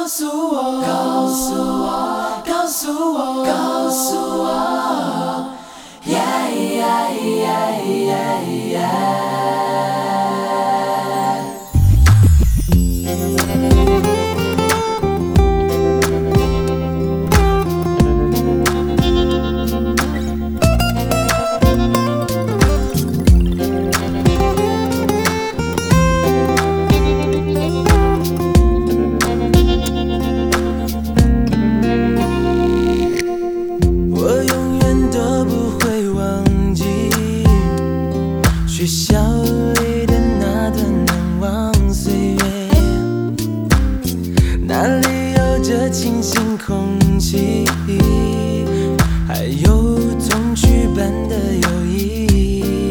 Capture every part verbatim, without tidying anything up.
诉我，告诉我，告诉我，告诉我 ，Yeah yeah yeah yeah yeah。学校里的那段难忘岁月，那里有着清新空气，还有童趣般的友谊。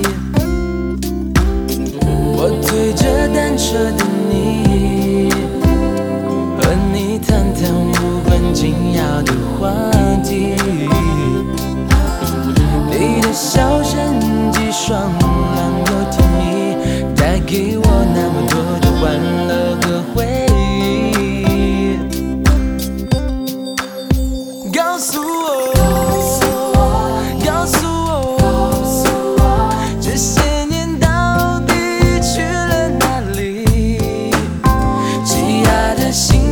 我推着单车的你，和你谈谈无关紧要的话题，你的笑声既爽给我那么多的欢乐和回忆，告诉我，告诉我，这些年到底去了哪里？挤压的心。